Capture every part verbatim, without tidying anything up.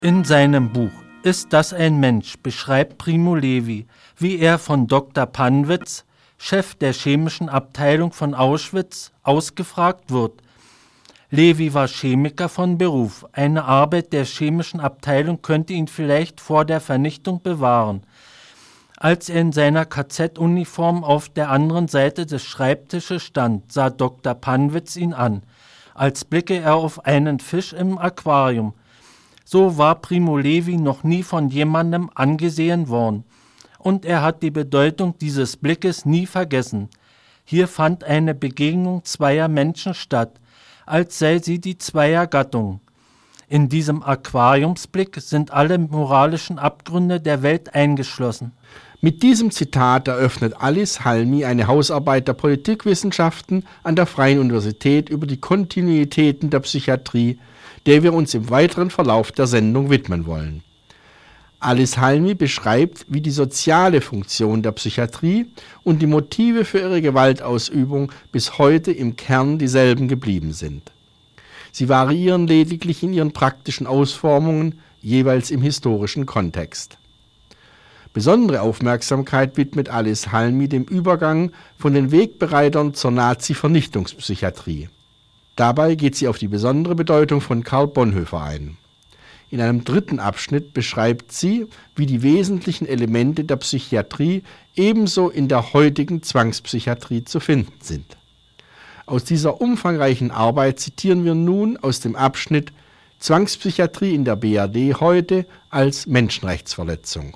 In seinem Buch »Ist das ein Mensch« beschreibt Primo Levi, wie er von Doktor Pannwitz, Chef der chemischen Abteilung von Auschwitz, ausgefragt wird. Levi war Chemiker von Beruf. Eine Arbeit der chemischen Abteilung könnte ihn vielleicht vor der Vernichtung bewahren. Als er in seiner K Z-Uniform auf der anderen Seite des Schreibtisches stand, sah Doktor Pannwitz ihn an, als blicke er auf einen Fisch im Aquarium. So war Primo Levi noch nie von jemandem angesehen worden. Und er hat die Bedeutung dieses Blickes nie vergessen. Hier fand eine Begegnung zweier Menschen statt, als sei sie die zweier Gattungen. In diesem Aquariumsblick sind alle moralischen Abgründe der Welt eingeschlossen. Mit diesem Zitat eröffnet Alice Halmi eine Hausarbeit der Politikwissenschaften an der Freien Universität über die Kontinuitäten der Psychiatrie, der wir uns im weiteren Verlauf der Sendung widmen wollen. Alice Halmi beschreibt, wie die soziale Funktion der Psychiatrie und die Motive für ihre Gewaltausübung bis heute im Kern dieselben geblieben sind. Sie variieren lediglich in ihren praktischen Ausformungen, jeweils im historischen Kontext. Besondere Aufmerksamkeit widmet Alice Halmi dem Übergang von den Wegbereitern zur Nazi-Vernichtungspsychiatrie. Dabei geht sie auf die besondere Bedeutung von Karl Bonhoeffer ein. In einem dritten Abschnitt beschreibt sie, wie die wesentlichen Elemente der Psychiatrie ebenso in der heutigen Zwangspsychiatrie zu finden sind. Aus dieser umfangreichen Arbeit zitieren wir nun aus dem Abschnitt Zwangspsychiatrie in der B R D heute als Menschenrechtsverletzung.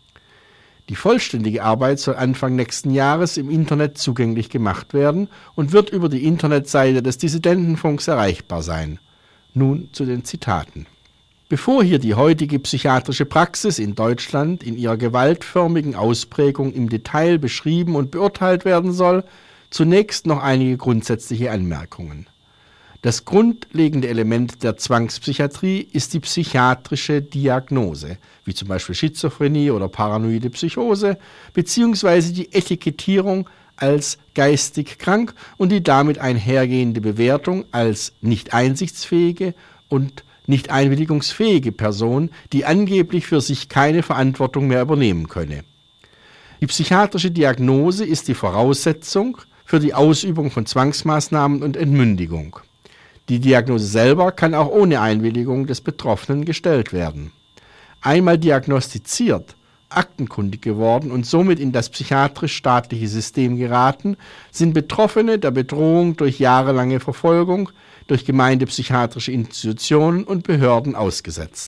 Die vollständige Arbeit soll Anfang nächsten Jahres im Internet zugänglich gemacht werden und wird über die Internetseite des Dissidentenfunks erreichbar sein. Nun zu den Zitaten. Bevor hier die heutige psychiatrische Praxis in Deutschland in ihrer gewaltförmigen Ausprägung im Detail beschrieben und beurteilt werden soll, zunächst noch einige grundsätzliche Anmerkungen. Das grundlegende Element der Zwangspsychiatrie ist die psychiatrische Diagnose, wie zum Beispiel Schizophrenie oder paranoide Psychose, beziehungsweise die Etikettierung als geistig krank und die damit einhergehende Bewertung als nicht einsichtsfähige und nicht einwilligungsfähige Person, die angeblich für sich keine Verantwortung mehr übernehmen könne. Die psychiatrische Diagnose ist die Voraussetzung für die Ausübung von Zwangsmaßnahmen und Entmündigung. Die Diagnose selber kann auch ohne Einwilligung des Betroffenen gestellt werden. Einmal diagnostiziert, aktenkundig geworden und somit in das psychiatrisch-staatliche System geraten, sind Betroffene der Bedrohung durch jahrelange Verfolgung durch gemeindepsychiatrische Institutionen und Behörden ausgesetzt.